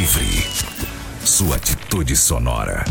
Livre. Sua atitude sonora.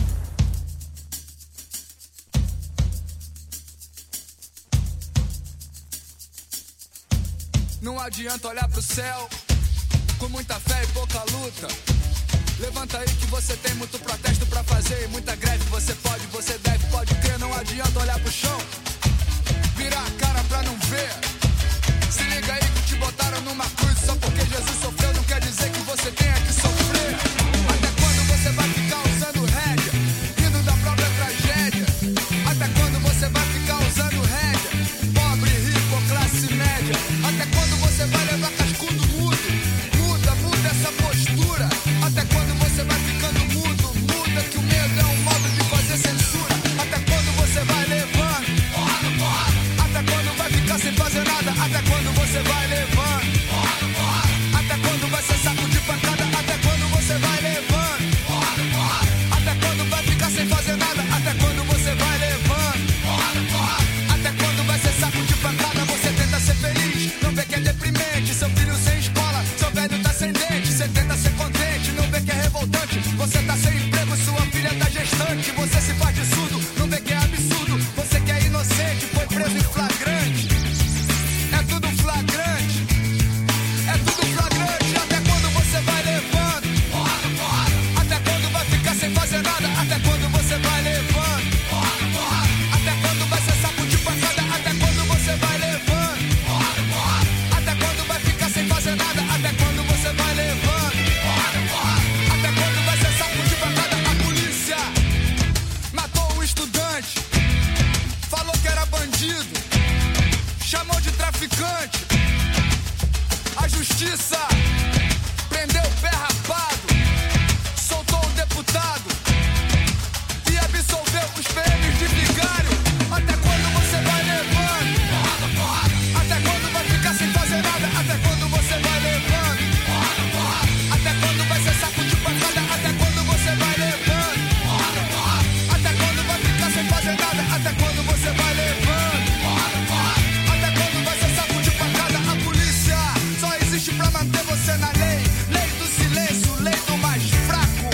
Não adianta olhar pro céu com muita fé e pouca luta. Levanta aí que você tem muito protesto pra fazer e muita greve. Você pode, você deve, pode crer. Não adianta olhar pro chão, virar a cara pra não ver. Se liga aí que te botaram numa cruz. Só porque Jesus sofreu não quer dizer que você tenha que sofrer. Até quando você vai ficar usando rédea, rindo da própria tragédia? Até quando você vai ficar usando rédea, pobre, rico ou classe média? Até quando você vai levar cascudo mudo? Muda essa postura. Até quando você vai ficando mudo? Muda que o medo é um modo de fazer censura. Até quando você vai levando? Até quando vai ficar sem fazer nada? Até quando você vai levando? Até quando vai ser saco de pancada? Até quando você vai levando? Até quando vai ficar sem fazer nada? Até quando você vai levando? Até quando vai ser saco de pancada? Você tenta ser feliz, não vê que é deprimente. Seu filho sem escola, seu velho tá sem dente. Você tenta ser contente, não vê que é revoltante. Você tá sem emprego, sua filha tá gestante. Você se faz de surdo, não vê que é absurdo. Você que é inocente, foi preso em flagrante. É tudo flagrante. É tudo flagrante. Até quando você vai levando? Até quando vai ficar sem fazer nada? Até quando você vai levando? Até quando vai ser saco de pancada? Até quando você vai levando? Até quando vai ficar sem fazer nada? Até quando você vai levando? Até quando vai ser saco de pancada? A polícia matou um estudante, falou que era bandido, chamou de traficante. A justiça prendeu o pé rapado, soltou o deputado e absolveu os PMs de vigário. Até quando você vai levando? Até quando vai ficar sem fazer nada? Até quando você vai levando? Até quando vai ser saco de pancada? Até quando você vai levando? Até quando vai ficar sem fazer nada? Até quando você vai levando? Até quando vai ser saco de pancada? A polícia só existe pra manter você na lei. Lei do silêncio, lei do mais fraco.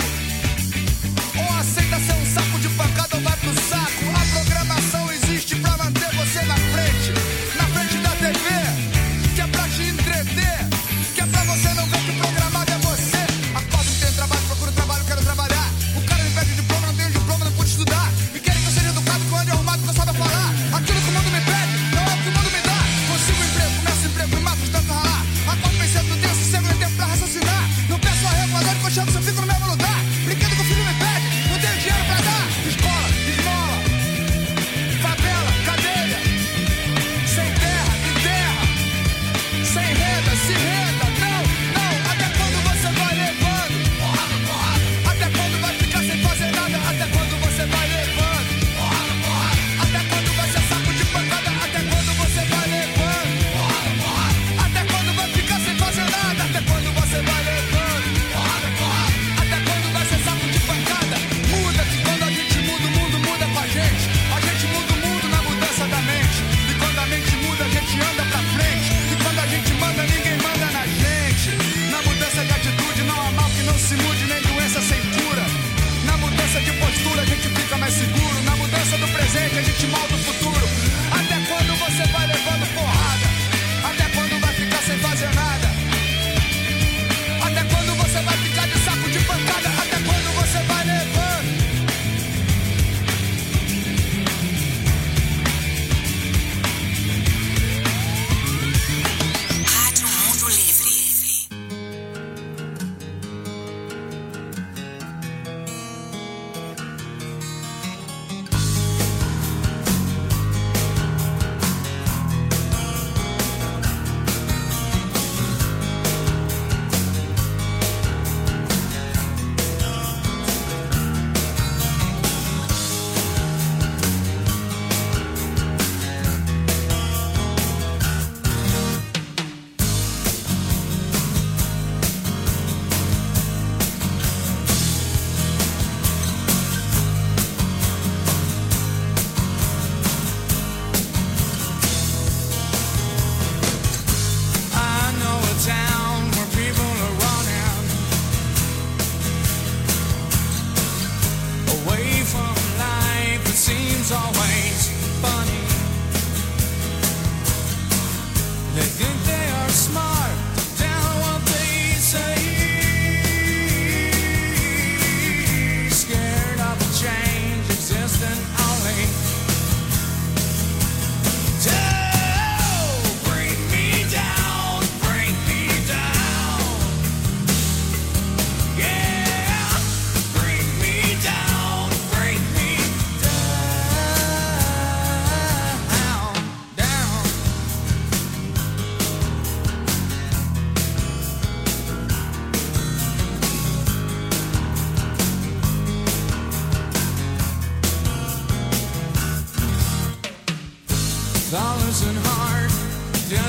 Ou aceita ser um saco de pancada ou vai pro saco. A programação existe pra manter você na frente.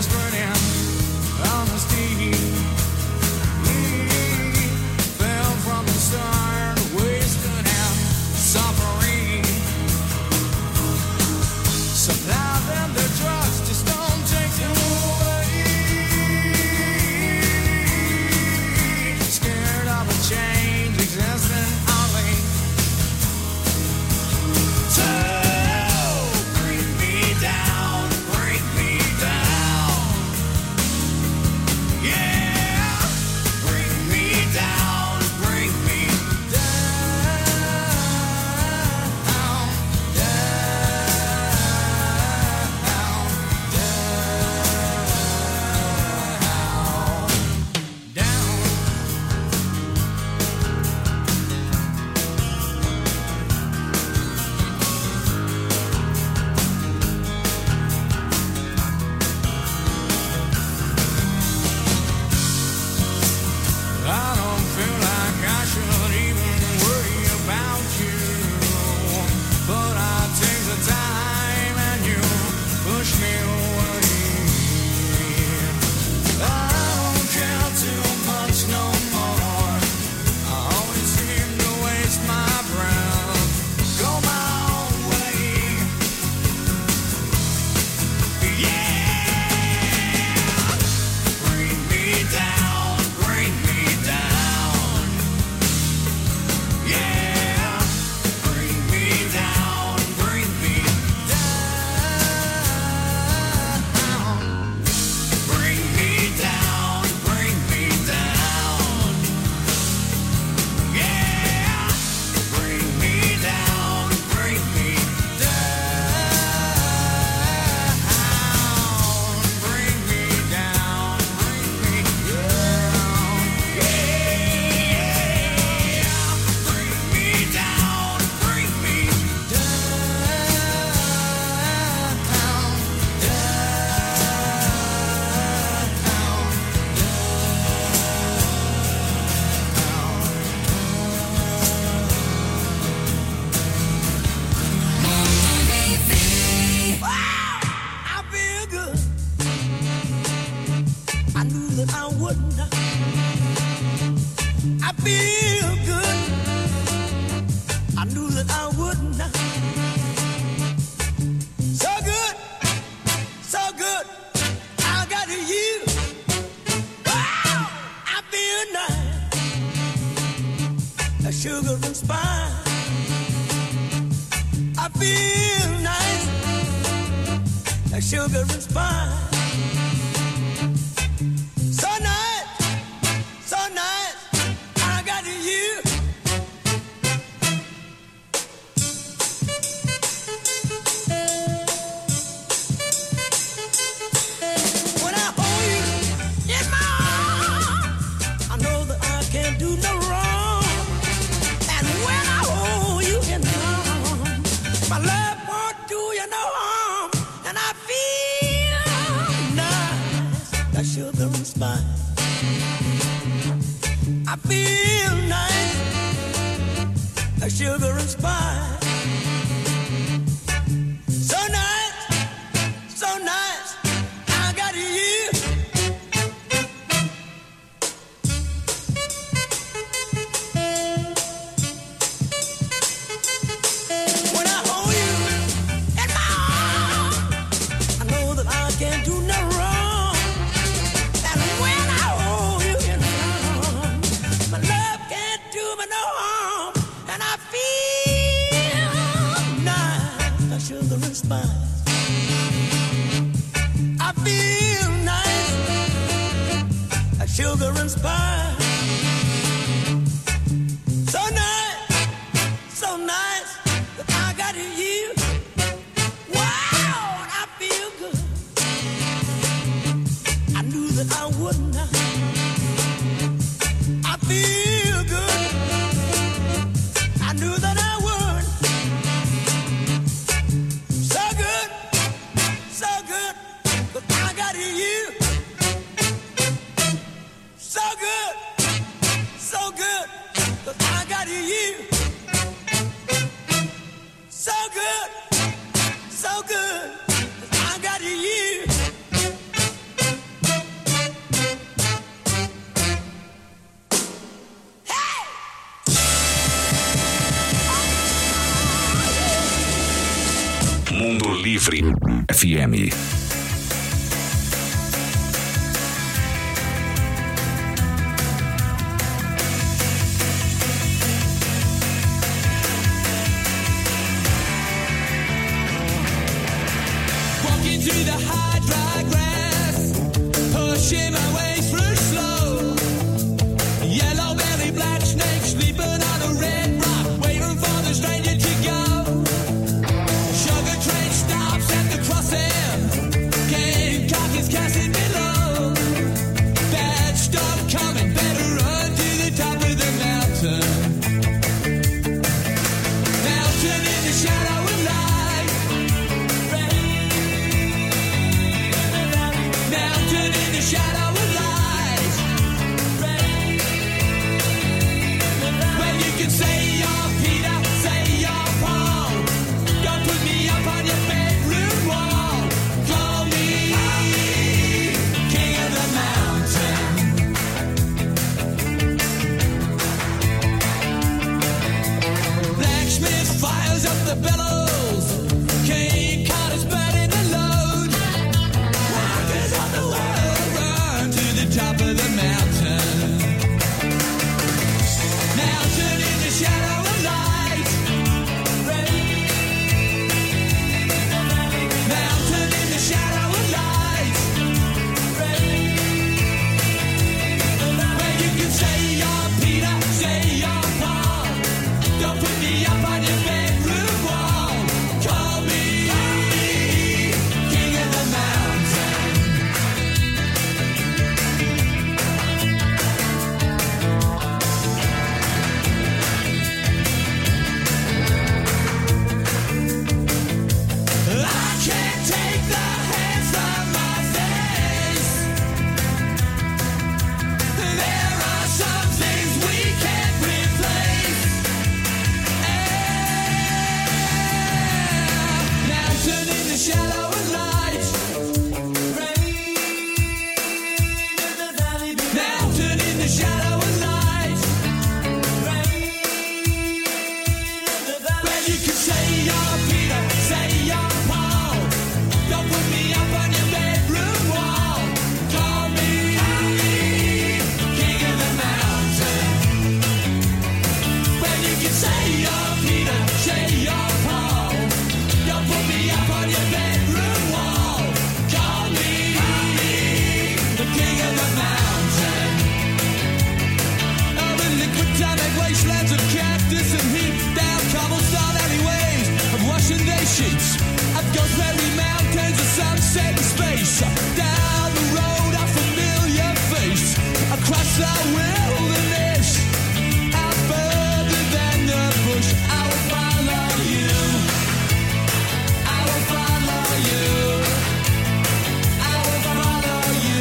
spreading on the steam. Fell from the start, wasted and suffering. Supply them the drugs, just don't take them away. Scared of a change existing only to bring me down, bring me down. Yeah, bring me down, bring me down, I don't feel like I should even worry about you, but I take the time and you push me away. I don't care too much no more. I always seem to waste my breath, go my own way. Yeah, bring me down, bring me down. Yeah, bring me down, bring me down. Bring me down, bring me down. Yeah, bring me down, bring me down. Bring me down, bring me down. Yeah, bring me down, bring me Wow, I feel good. I knew that I wouldn't. I feel good. I knew that I wouldn't. So good, so good. I got you. Wow, I feel nice. A sugar and spice. I feel nice. A sugar and spice. So nice, so nice. I got you. When I hold you in my arms, I know that I can't do no wrong. And when I hold you in my arms, my love won't do you no harm. And I feel nice, like sugar and spice. I feel nice, like sugar and spice. So nice, so nice. I got you. When I hold you in my arms, I know that I can't do no wrong. And when I hold you in my arms, my love can't do me no harm. And I feel nice, like sugar and spice. I feel nice, like sugar and spice. So nice, so nice that I got you. Wow, and I feel good. I knew that I wouldn't. I feel good. I knew that I would. So good, so good that I got you. So good, so good that I got you. So good, so good that I got you. FM. Walking through the high dry grass, pushing my way through slow. Yellow belly, black snake, sleeping on a red rock, waiting for the stranger to go. Sugar train stops at the crossing, game cock is casting below. Bad stuff coming, better run to the top of the mountain. Mountain in the shadow of light. Mountain in the shadow of light. Well, you can say you're Peter, say you're Paul. Don't put me up on your bedroom wall. Call me King of the Mountain. Blacksmith fires up the bellows. King Carter's burning the load. Walkers of the world run to the top of the mountain. Mountain in the shadow of light. Mountain in the shadow of light. Well, you can say you're Peter, say you're Paul. Don't put me up on your bedroom wall. Call me King of the Mountain. I can't take the hands from my face. There are some things we can't replace. Mountain in the shadow of light. Mountain in the shadow of light. Well, you can say you're Peter, say you're Paul. Don't put me up on your bedroom wall. Call me King of the Mountain. Well, you can say you're Peter, say you're Paul. Don't put me up on your bedroom wall. Call me the King of the Mountain. Over liquid tonic wastelands of cactus and heat, down cobblestone alleyways of washing day sheets, of Ghostberry mountains of sunset and space. Down the road a familiar face, across the wilderness, out further than the bush. I will follow you. I will follow you. I will follow you.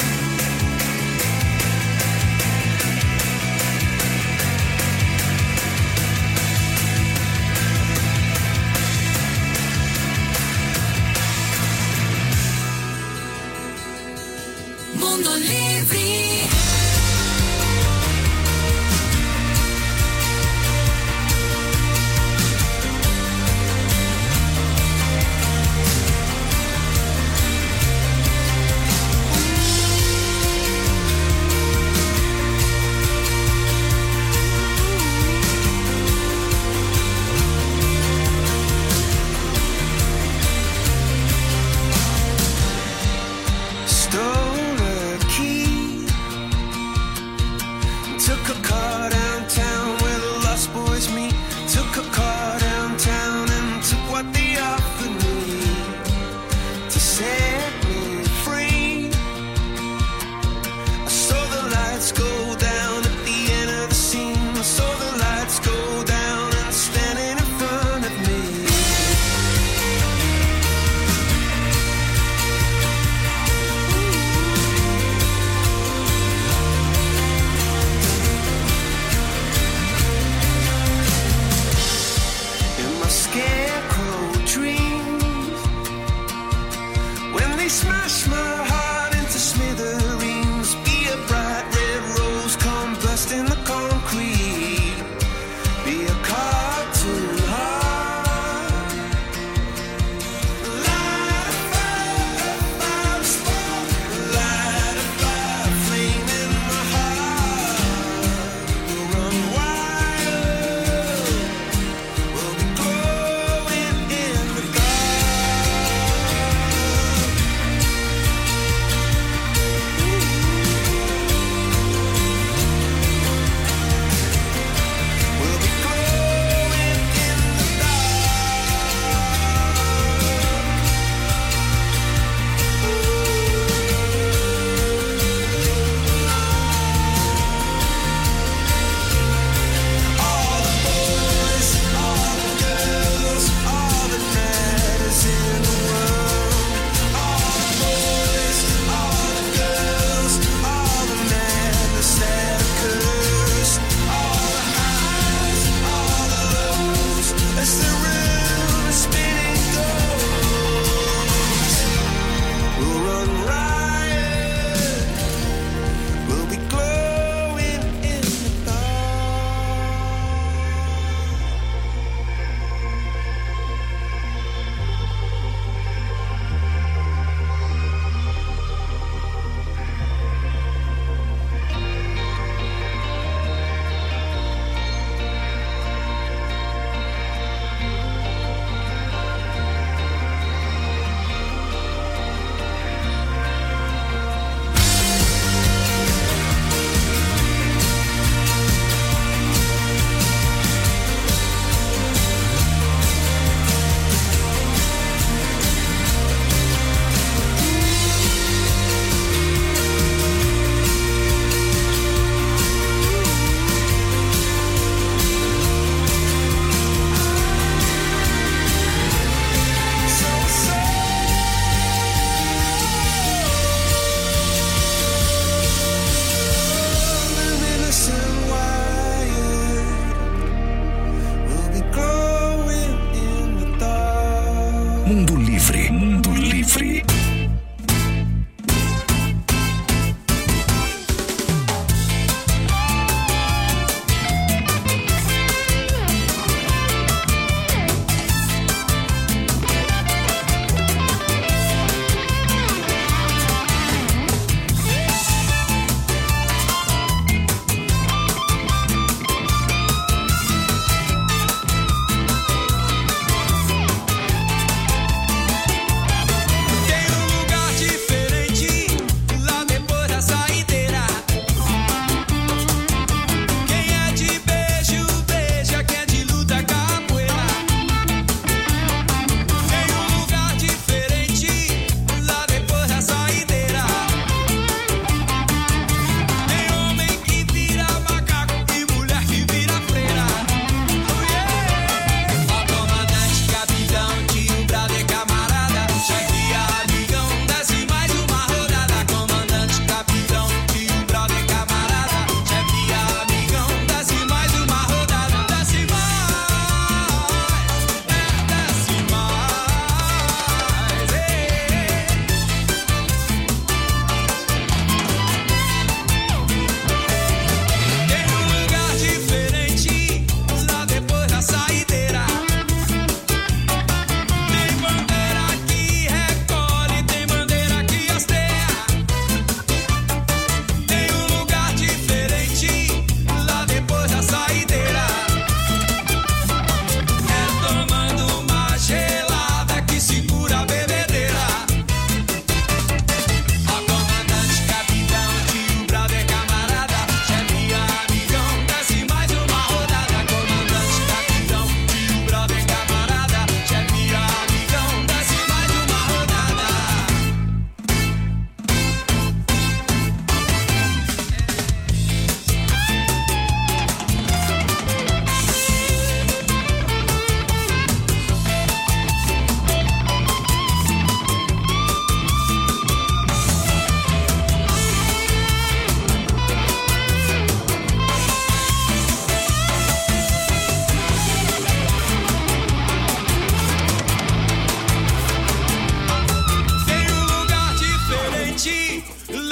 Mundo Livre. Stole a key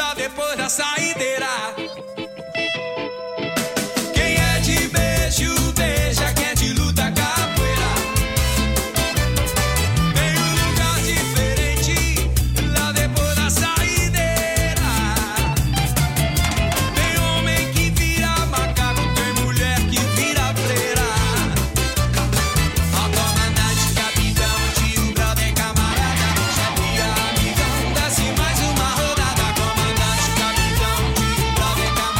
lá depois da saideira. Quem é de beijo, beija, quem é de luta, capoeira. Tem um lugar diferente lá depois da saideira. Tem homem que vira macaco, tem mulher que vira freira. Ó comandante, capitão, tio, brother, camarada, chefe, amigão, desce mais uma rodada. Comandante, capitão, tio, brother, camarada.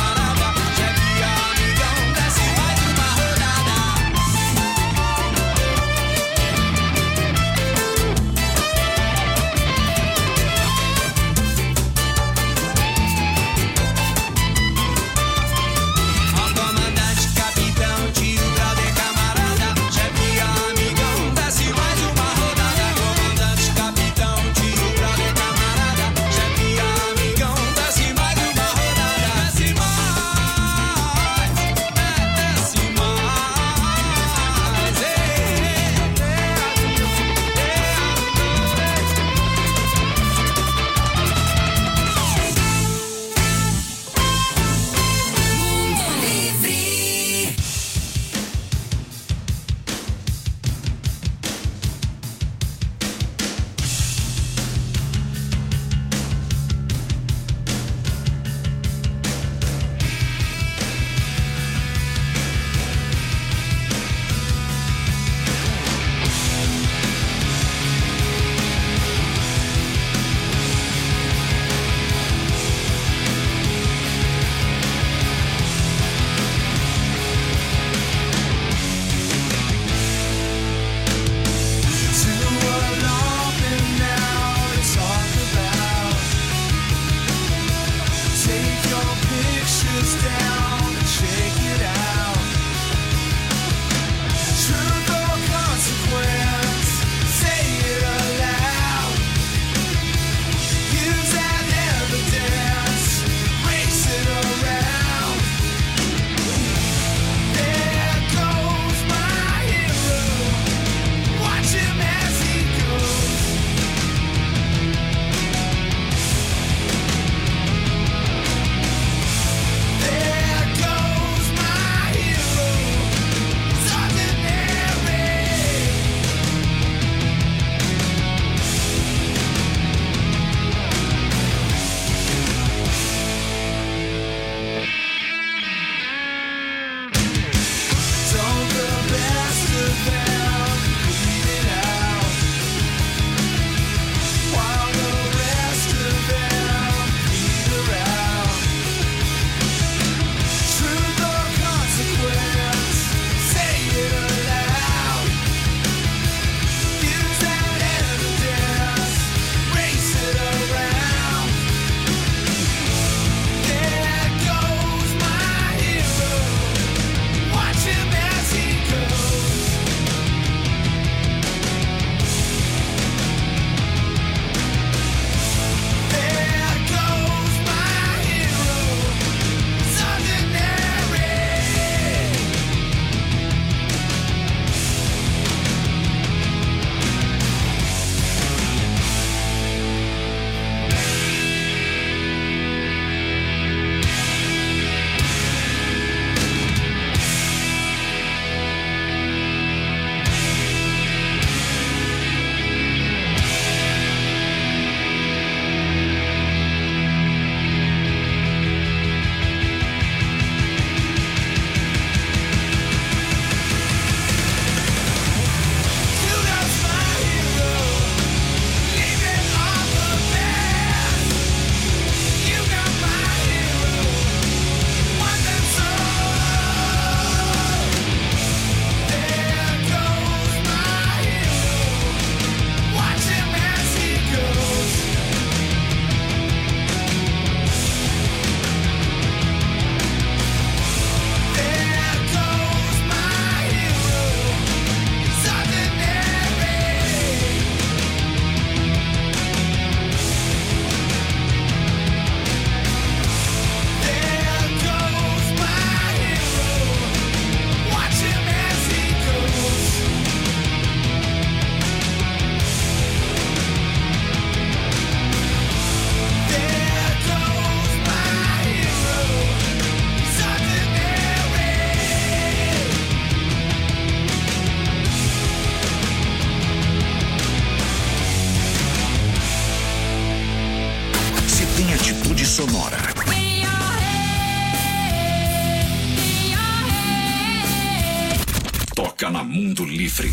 música na Mundo Livre.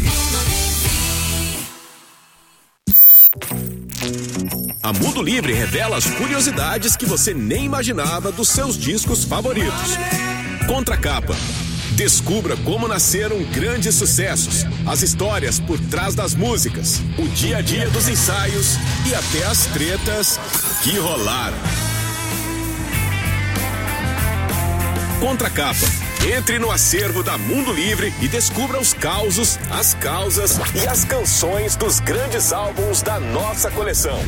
A Mundo Livre revela as curiosidades que você nem imaginava dos seus discos favoritos. Contracapa. Descubra como nasceram grandes sucessos, as histórias por trás das músicas, o dia a dia dos ensaios e até as tretas que rolaram. Contracapa. Entre no acervo da Mundo Livre e descubra os causos, as causas e as canções dos grandes álbuns da nossa coleção.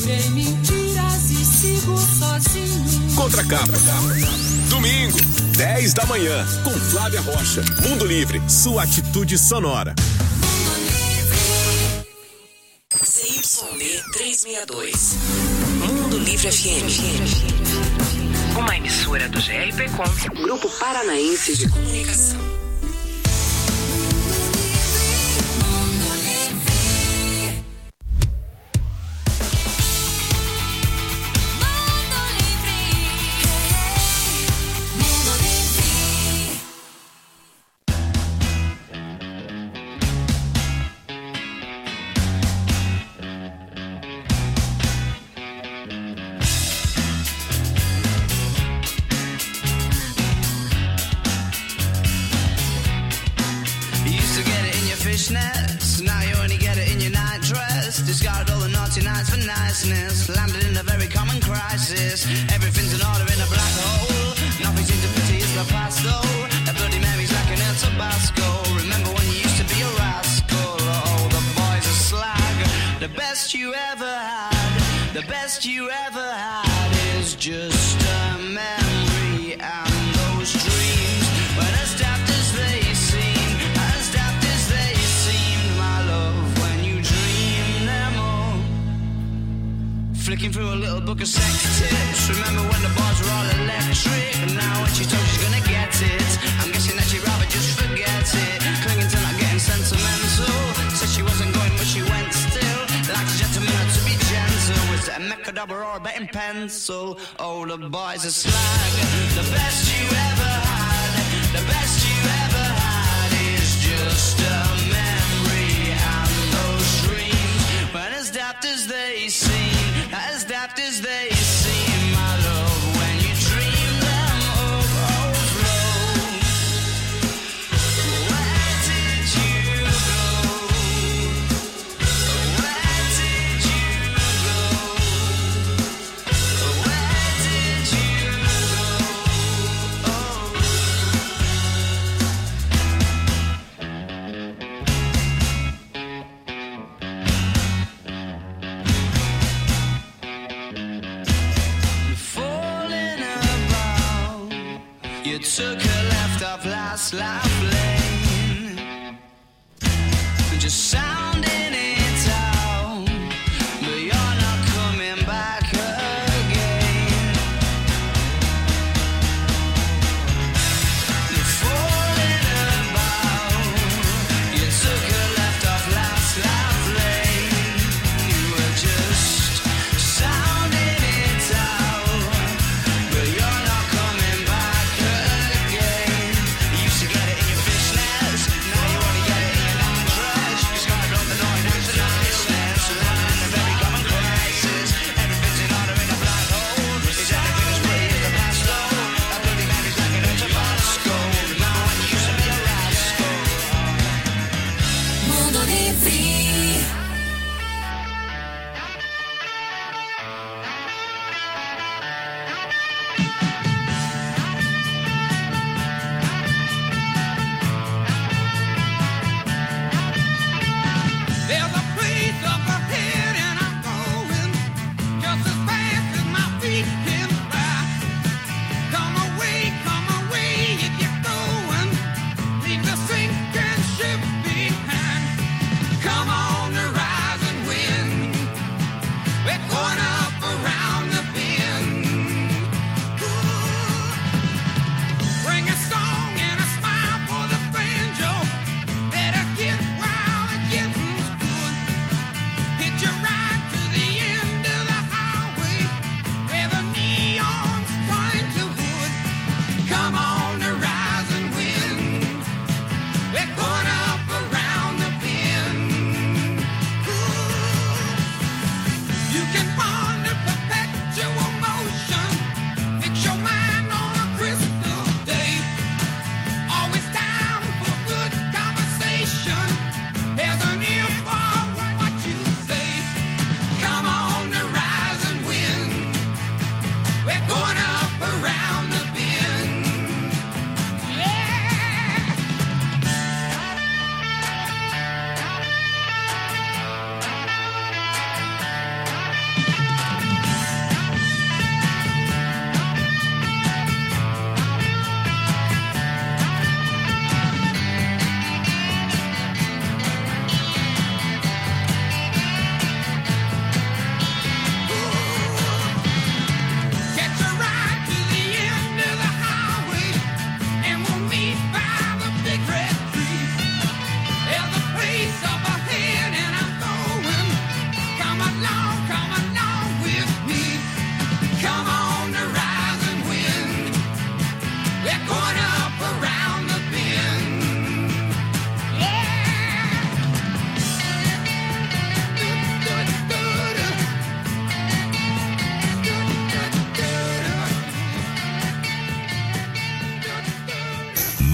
Contracapa. Domingo, 10 da manhã, com Flávia Rocha. Mundo Livre, sua atitude sonora. ZYD 362. Mundo Livre FM. Uma emissora do GRPcom, Grupo Paranaense de Comunicação. Now you only get it in your night dress. Discarded all the naughty nights for niceness. Landed in a very common crisis. Everything's in order in a black hole. Nothing seems to pity is the past though. A Bloody Mary's like an El Tabasco. Remember when you used to be a rascal? Oh, the boys are slag. The best you ever had. The best you ever had is just a memory. And those dreams, when as daft as they seem, as daft as they seemed, my love, when you dream them all. Flicking through a little book of sex tips. Remember when the bars were all electric? And now when she told she's gonna get it, I'm guessing that she'd rather just forget it. Clinging to not getting sentimental. Said she wasn't going but she went still. Like a gentleman had to be gentle. Was it a Mechadobber or a betting pencil? Oh, the boys are slag. The best you ever had. The best you ever had is just a memory. And those dreams, when as daft as they seem, as daft as they seem, my love, when you dream them overflow. Where did you go? Where did you go? Where did you go? Falling about, you took a left off last life lane, just sounding it out, but you're not coming back again. Falling about, you took a left off last life lane, you were just sounding it out, but you're not coming back again. You used to get it in your fishnets, now you only get it in your night dress. You scarred up the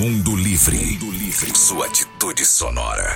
Mundo Livre. Sua atitude sonora.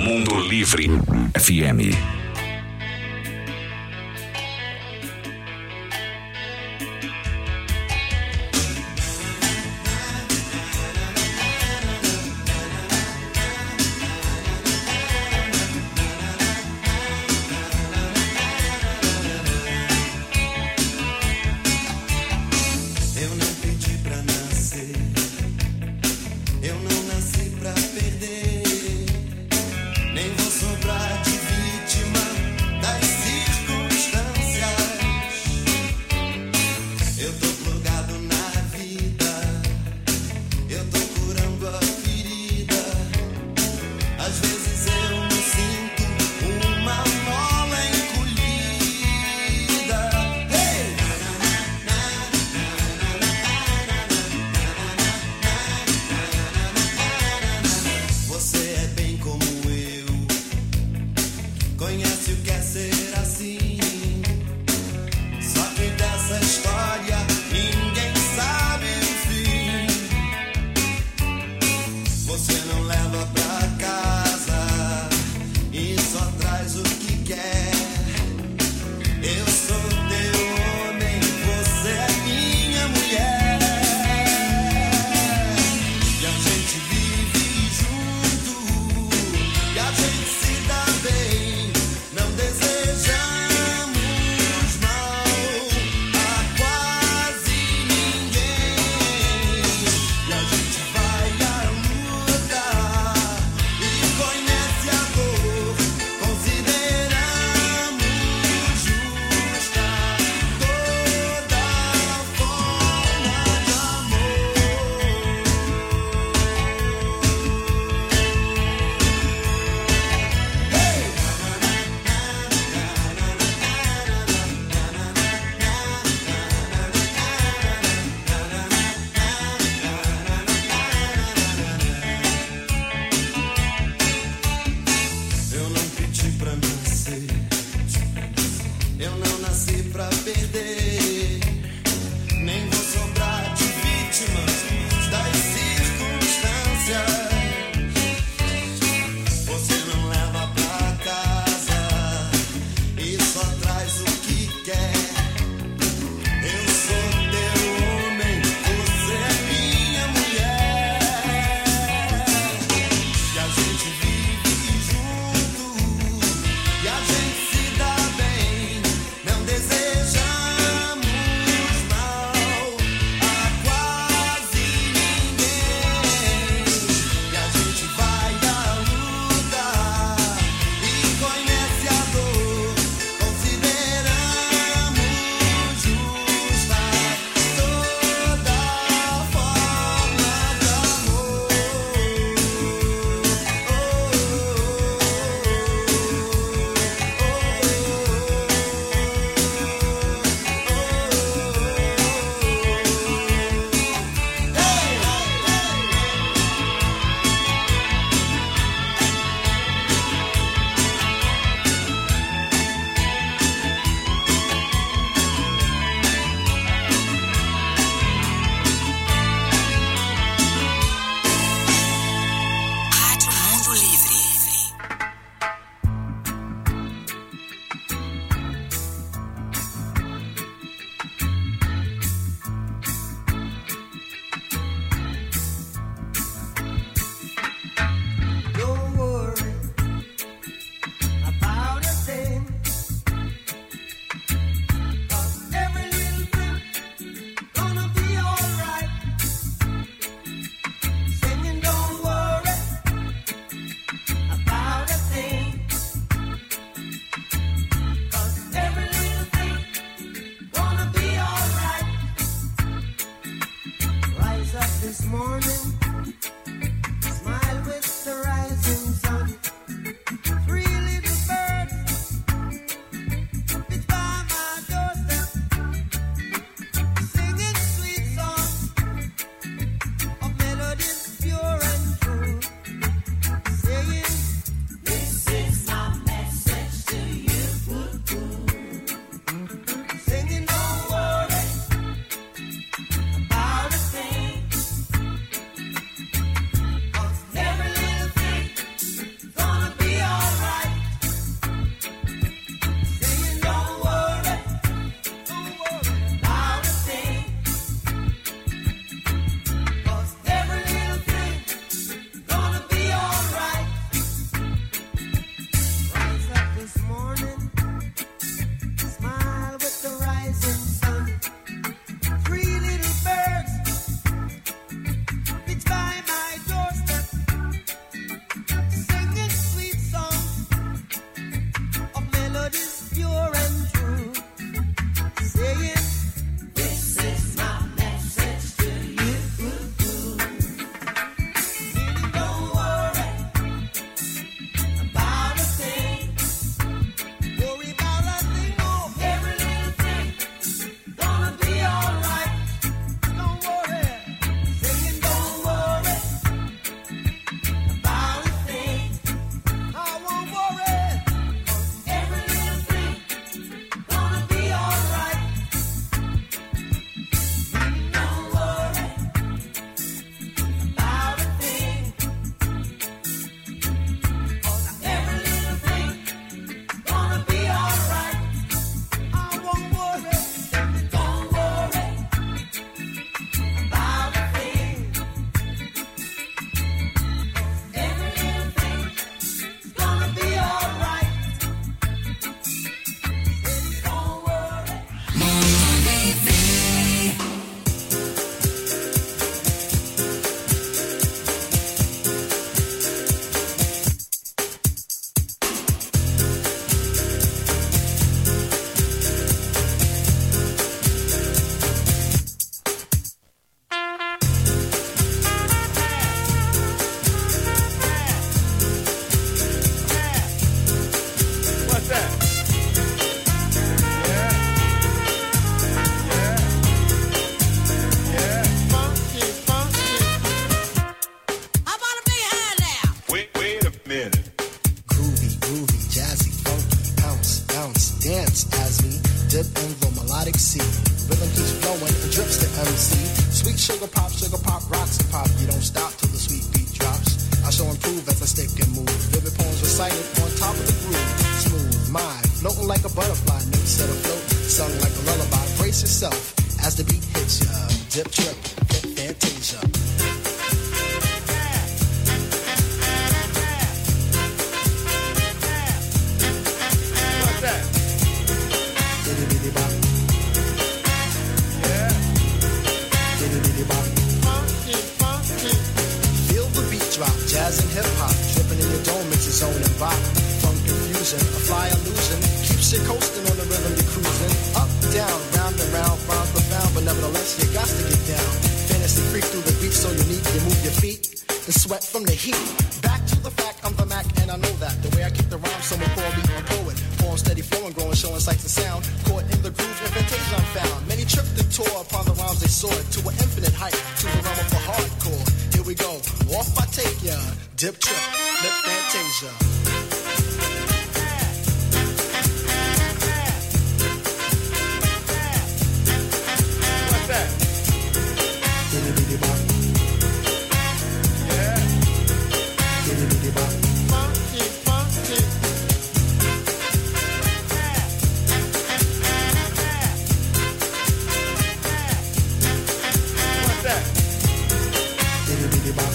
Mundo Livre FM. excited on top of the groove. Smooth mind, floating like a butterfly, notes set afloat, sung like a lullaby. Brace yourself as the beat hits ya. Dip, trip, hit Fantasia. What's that? Bitty bitty bop. Yeah. Bitty bitty bop. Funky, funky. Feel the beat drop, jazz and hip hop, dripping in your dome, it's your zone and bop. Funk confusion, a fly illusion, keeps you coasting on the rhythm you're cruising. Up, down, round and round, rhymes profound, but nevertheless you got to get down. Fantasy freak through the beat so unique, you move your feet and sweat from the heat. Back to the fact, I'm the Mac and I know that. The way I kick the rhyme, someone call me a poet. Form steady flowing, growing, showing sights and sound. Caught in the groove, invitation I'm found. Many tripped and tore upon the rhymes they soared to an infinite height, to the realm of the hardcore. Here we go, off I take ya. Dip trip, lip Fantasia. What's that? Bitty bitty bop. Yeah. Bitty bitty bop. Funky, funky. What's that? Bitty bitty bop.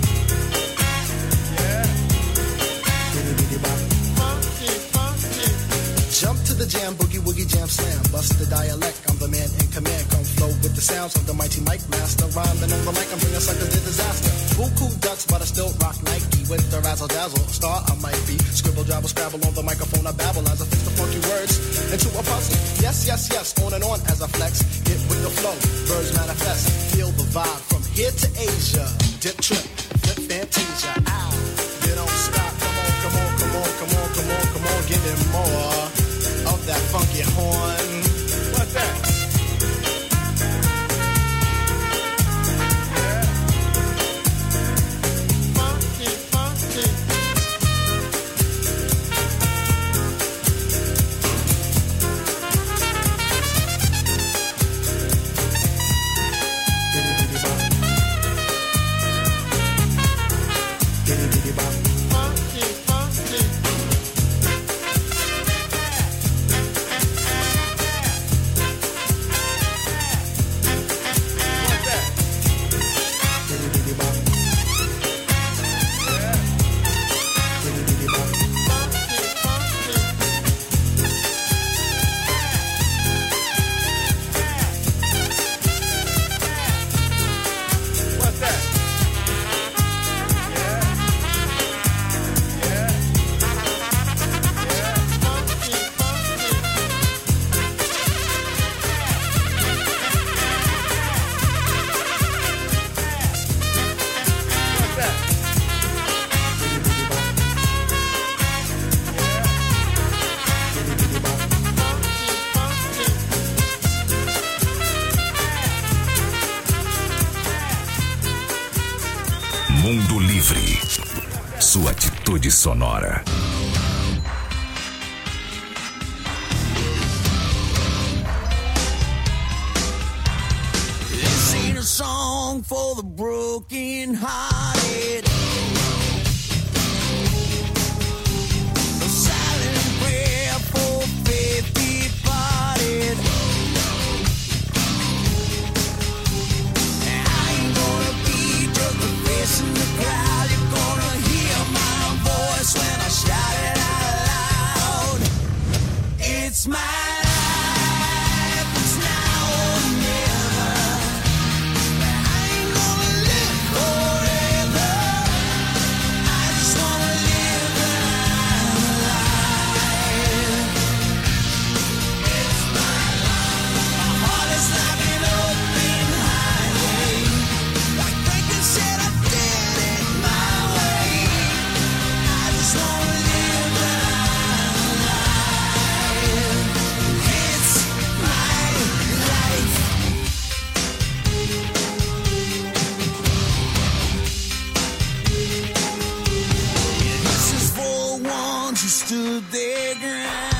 Yeah. Bitty bitty bop. Funky, funky. Jump to the jam, boogie woogie jam slam. Bust the dialect, I'm the man in command. Come flow with the sounds of the mighty mic master. Rhyming on the mic, I'm bringing suckers to disaster. Buku ducks, but I still rock Nike. With the razzle dazzle, star I might be. Scribble, jabble, scrabble on the microphone, I babble as I fix the funky words into a puzzle. Yes, yes, yes, on and on as I flex. Get with the flow, birds manifest. Feel the vibe from here to Asia. Dip trip, flip Fantasia. Ow, you don't stop. Come on, come on, come on, come on, come on, come on. Give me more of that funky horn. What's that? Yeah. Funky, funky. Bitty bitty bop. Bitty bitty bop. Funky, funky. What's that? Bitty bitty bop. Yeah. Bitty bitty bop. Funky, funky. What's that? Yeah. Yeah. Yeah. Funky, funky. What's that? Bitty bitty bop. Yeah. Bitty bitty bop. Funky, funky. Mundo Livre. Sua atitude sonora. This ain't a song for the broken hearted. A silent prayer for faith departed. I ain't gonna be just a face in the crowd. You're gonna hear my voice when I shout it out loud. It's my life, it's now or never. I ain't gonna live forever. I just wanna live when I'm alive. It's my life. My heart is like an open highway. Like Franklin said, I did it my way. I just wanna live when I'm alive. It's my life. This is for the ones who stood their ground.